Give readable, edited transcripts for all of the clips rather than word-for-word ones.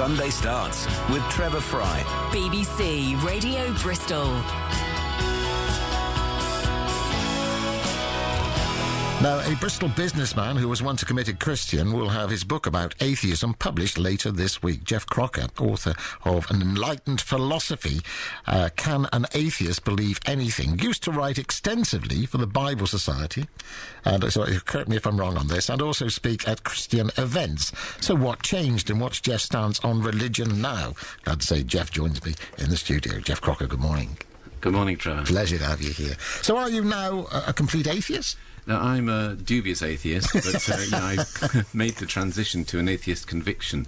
Sunday Starts with Trevor Fry. BBC Radio Bristol. Now, a Bristol businessman who was once a committed Christian will have his book about atheism published later this week. Jeff Crocker, author of An Enlightened Philosophy, Can an Atheist Believe Anything? Used to write extensively for the Bible Society, and so correct me if I'm wrong on this, and also speak at Christian events. So what changed and what's Jeff's stance on religion now? Glad to say Jeff joins me in the studio. Jeff Crocker, good morning. Good morning, Trevor. Pleasure to have you here. So are you now a complete atheist? Now, I'm a dubious atheist, but I made the transition to an atheist conviction,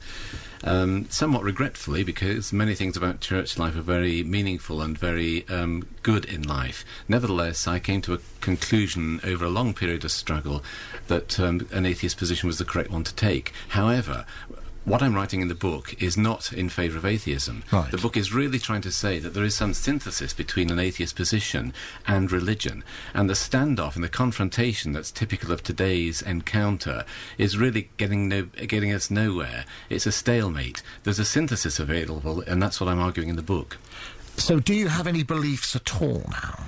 somewhat regretfully, because many things about church life are very meaningful and very good in life. Nevertheless, I came to a conclusion over a long period of struggle that an atheist position was the correct one to take. However, what I'm writing in the book is not in favour of atheism. Right. The book is really trying to say that there is some synthesis between an atheist position and religion, and the standoff and the confrontation that's typical of today's encounter is really getting us nowhere. It's a stalemate. There's a synthesis available, and that's what I'm arguing in the book. So do you have any beliefs at all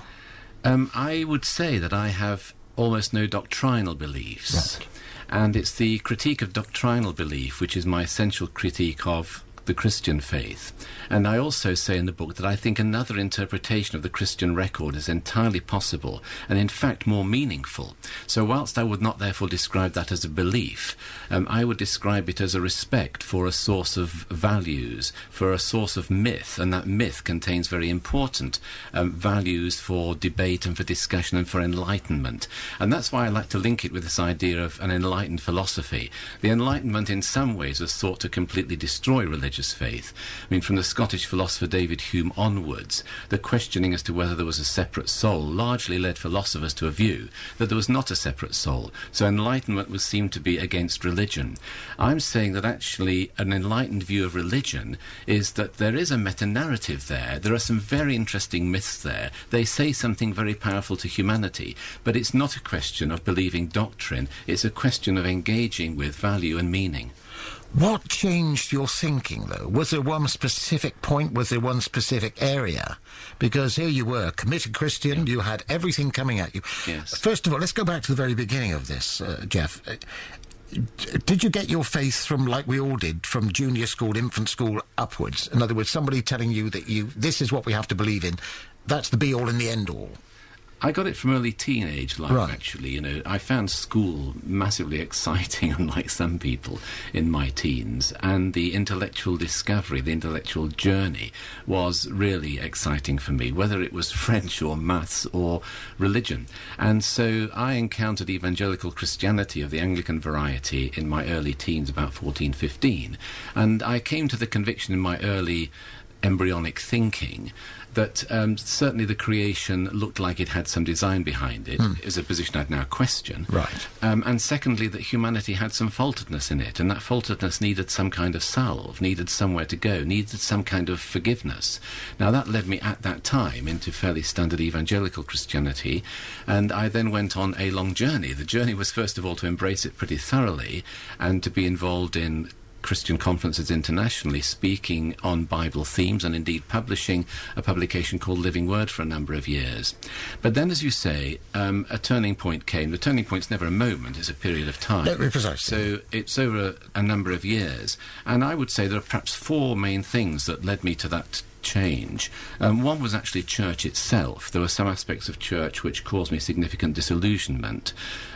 now? I would say that I have almost no doctrinal beliefs. Right. And it's the critique of doctrinal belief which is my essential critique of the Christian faith. And I also say in the book that I think another interpretation of the Christian record is entirely possible and in fact more meaningful. So whilst I would not therefore describe that as a belief, I would describe it as a respect for a source of values, for a source of myth, and that myth contains very important values for debate and for discussion and for enlightenment. And that's why I like to link it with this idea of an enlightened philosophy. The Enlightenment in some ways was thought to completely destroy religious faith. I mean, from the Scottish philosopher David Hume onwards, the questioning as to whether there was a separate soul largely led philosophers to a view that there was not a separate soul. So enlightenment was seen to be against religion. I'm saying that actually an enlightened view of religion is that there is a meta-narrative there. There are some very interesting myths there. They say something very powerful to humanity, but it's not a question of believing doctrine. It's a question of engaging with value and meaning. What changed your thinking, though? Was there one specific point? Was there one specific area? Because here you were, committed Christian, you had everything coming at you. Yes. First of all, let's go back to the very beginning of this, Jeff. Did you get your faith from, like we all did, from junior school, infant school upwards? In other words, somebody telling you that this is what we have to believe in, that's the be-all and the end-all? I got it from early teenage life, Right. actually. You know, I found school massively exciting, unlike some people in my teens, and the intellectual discovery, the intellectual journey was really exciting for me, whether it was French or maths or religion. And so I encountered evangelical Christianity of the Anglican variety in my early teens, about 14, 15, and I came to the conviction in my early embryonic thinking that certainly the creation looked like it had some design behind it, is a position I'd now question. Right. And secondly, that humanity had some faultedness in it, and that faultedness needed some kind of salve, needed somewhere to go, needed some kind of forgiveness. Now, that led me at that time into fairly standard evangelical Christianity, and I then went on a long journey. The journey was, first of all, to embrace it pretty thoroughly and to be involved in Christian conferences internationally, speaking on Bible themes and indeed publishing a publication called Living Word for a number of years. But then, as you say, a turning point came. The turning point's never a moment, it's a period of time. Precisely. So it's over a number of years. And I would say there are perhaps four main things that led me to that change. One was actually church itself. There were some aspects of church which caused me significant disillusionment.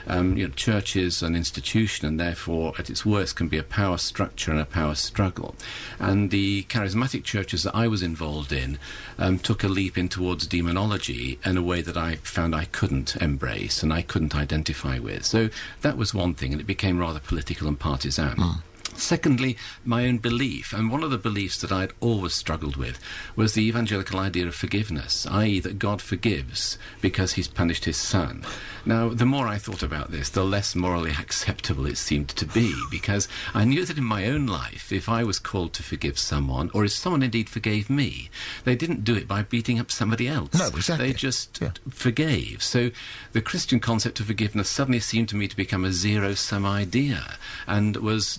Church is an institution and therefore at its worst can be a power structure and a power struggle. And the charismatic churches that I was involved in took a leap in towards demonology in a way that I found I couldn't embrace and I couldn't identify with. So that was one thing, and it became rather political and partisan. Secondly, my own belief, and one of the beliefs that I'd always struggled with was the evangelical idea of forgiveness, i.e. that God forgives because he's punished his son. Now, the more I thought about this, the less morally acceptable it seemed to be, because I knew that in my own life, if I was called to forgive someone, or if someone indeed forgave me, they didn't do it by beating up somebody else. No, exactly. They just forgave. So the Christian concept of forgiveness suddenly seemed to me to become a zero-sum idea, and was not only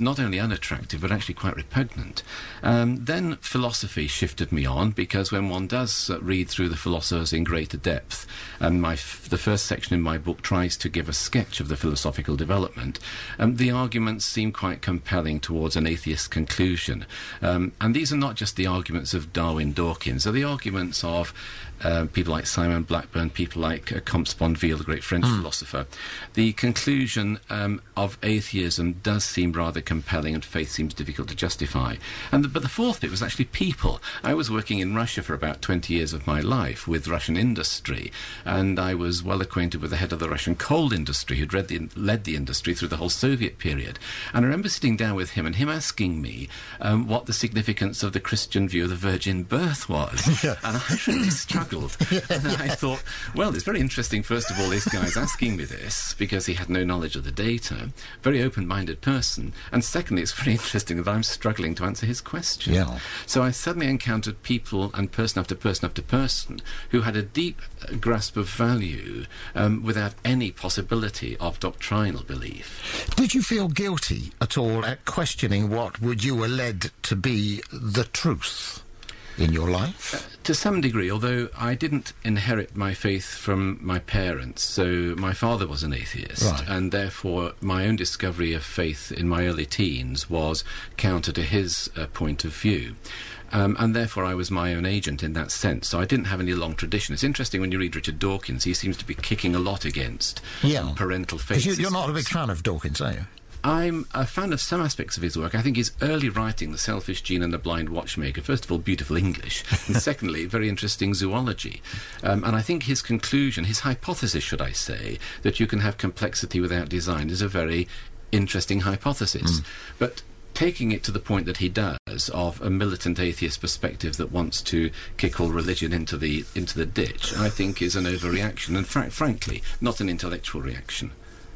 unattractive, but actually quite repugnant. Then philosophy shifted me on, because when one does read through the philosophers in greater depth, and the first section in my book tries to give a sketch of the philosophical development, the arguments seem quite compelling towards an atheist conclusion. And these are not just the arguments of Darwin Dawkins, they're the arguments of people like Simon Blackburn, people like Comte Sponville, the great French philosopher. The conclusion of atheism does seem rather compelling, and faith seems difficult to justify. But the fourth bit was actually people. I was working in Russia for about 20 years of my life with Russian industry, and I was well acquainted with the head of the Russian coal industry, who'd led the industry through the whole Soviet period. And I remember sitting down with him and him asking me what the significance of the Christian view of the virgin birth was. Yeah. And I really struggled. And I thought, well, it's very interesting, first of all, this guy's asking me this because he had no knowledge of the data, very open-minded person, and secondly, it's very interesting that I'm struggling to answer his question. Yeah. So I suddenly encountered people, and person after person after person, who had a deep grasp of value without any possibility of doctrinal belief. Did you feel guilty at all at questioning what you were led to be the truth in your life? To some degree, although I didn't inherit my faith from my parents. So my father was an atheist, right, and therefore my own discovery of faith in my early teens was counter to his point of view. And therefore I was my own agent in that sense. So I didn't have any long tradition. It's interesting when you read Richard Dawkins, he seems to be kicking a lot against parental faith. You're not a big fan of Dawkins, are you? I'm a fan of some aspects of his work. I think his early writing, The Selfish Gene and the Blind Watchmaker, first of all, beautiful English, and secondly, very interesting zoology. And I think his conclusion, his hypothesis, should I say, that you can have complexity without design is a very interesting hypothesis. But taking it to the point that he does, of a militant atheist perspective that wants to kick all religion into the ditch, I think is an overreaction, and frankly, not an intellectual reaction.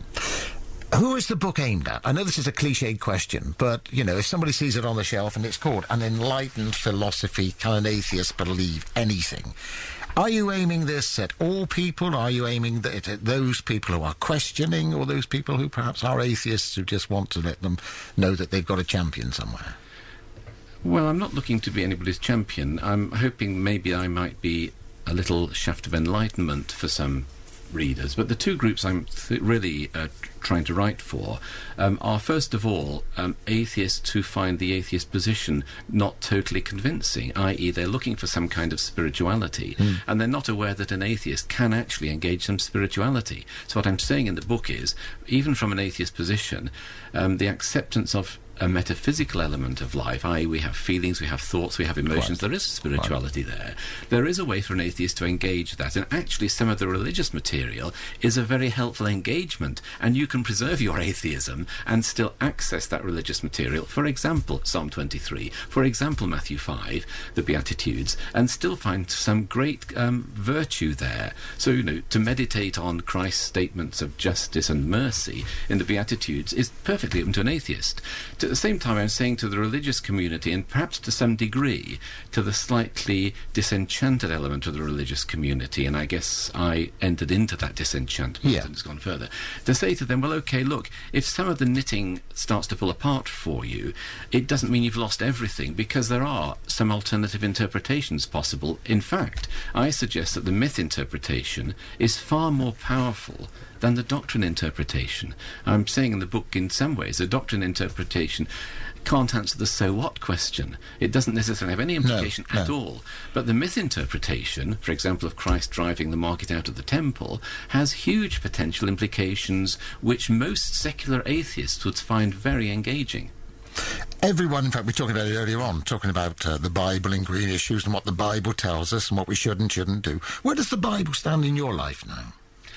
Who is the book aimed at? I know this is a cliched question, but, you know, if somebody sees it on the shelf and it's called An Enlightened Philosophy, Can an Atheist Believe Anything? Are you aiming this at all people? Are you aiming it at those people who are questioning, or those people who perhaps are atheists who just want to let them know that they've got a champion somewhere? Well, I'm not looking to be anybody's champion. I'm hoping maybe I might be a little shaft of enlightenment for some readers, but the two groups I'm really trying to write for are, first of all, atheists who find the atheist position not totally convincing, i.e. they're looking for some kind of spirituality, and they're not aware that an atheist can actually engage some spirituality. So what I'm saying in the book is, even from an atheist position, the acceptance of a metaphysical element of life, i.e. we have feelings, we have thoughts, we have emotions, there is spirituality there. There is a way for an atheist to engage that, and actually some of the religious material is a very helpful engagement, and you can preserve your atheism and still access that religious material. For example, Psalm 23, for example, Matthew 5, the Beatitudes, and still find some great virtue there. So, you know, to meditate on Christ's statements of justice and mercy in the Beatitudes is perfectly open to an atheist. At the same time, I'm saying to the religious community, and perhaps to some degree to the slightly disenchanted element of the religious community, and I guess I entered into that disenchantment and it's gone further, to say to them, well, okay, look, if some of the knitting starts to pull apart for you, it doesn't mean you've lost everything, because there are some alternative interpretations possible. In fact, I suggest that the myth interpretation is far more powerful than the doctrine interpretation. I'm saying in the book, in some ways, the doctrine interpretation can't answer the so what question. It doesn't necessarily have any implication at all. But the myth interpretation, for example, of Christ driving the market out of the temple, has huge potential implications which most secular atheists would find very engaging. Everyone, in fact, we were talking about it earlier on, talking about the Bible and green issues and what the Bible tells us and what we should and shouldn't do. Where does the Bible stand in your life now?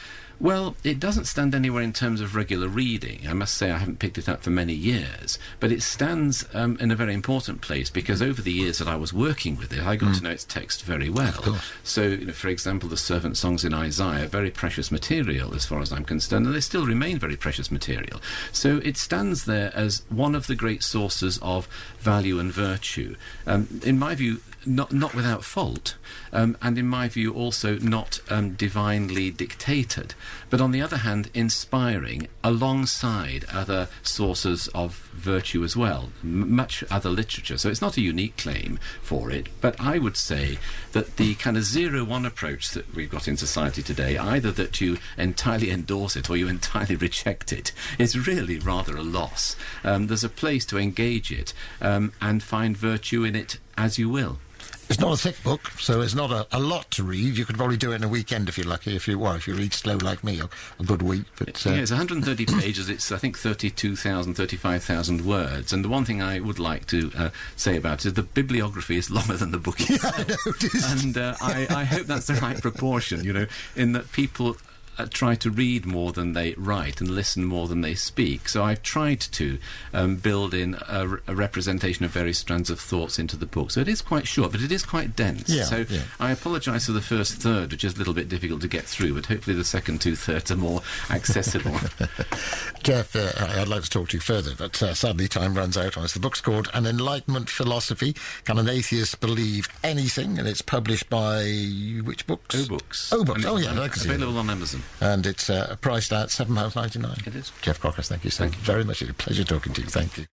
Well, it doesn't stand anywhere in terms of regular reading. I must say I haven't picked it up for many years, but it stands in a very important place, because over the years that I was working with it, I got to know its text very well. So, you know, for example, the servant songs in Isaiah, very precious material as far as I'm concerned, and they still remain very precious material. So it stands there as one of the great sources of value and virtue. In my view, not without fault, and in my view also not divinely dictated, but on the other hand inspiring alongside other sources of virtue as well, much other literature. So it's not a unique claim for it, but I would say that the kind of 0-1 approach that we've got in society today, either that you entirely endorse it or you entirely reject it, is really rather a loss. There's a place to engage it and find virtue in it as you will. It's not a thick book, so it's not a lot to read. You could probably do it in a weekend if you're lucky, if you read slow like me, a good week. But yeah, it's 130 pages. It's, I think, 35,000 words. And the one thing I would like to say about it is the bibliography is longer than the book itself. Yeah, I noticed. And I hope that's the right proportion, in that people try to read more than they write and listen more than they speak. So I've tried to build in a representation of various strands of thoughts into the book. So it is quite short, but it is quite dense. Yeah. I apologise for the first third, which is a little bit difficult to get through, but hopefully the second 2/3 are more accessible. Jeff, I'd like to talk to you further, but sadly time runs out on us. The book's called An Enlightenment Philosophy. Can an Atheist Believe Anything? And it's published by which books? O Books. O Books, Available on Amazon. And it's priced at £7.99. It is. Jeff Crocker, thank you so very much. It's a pleasure talking to you. Thank you.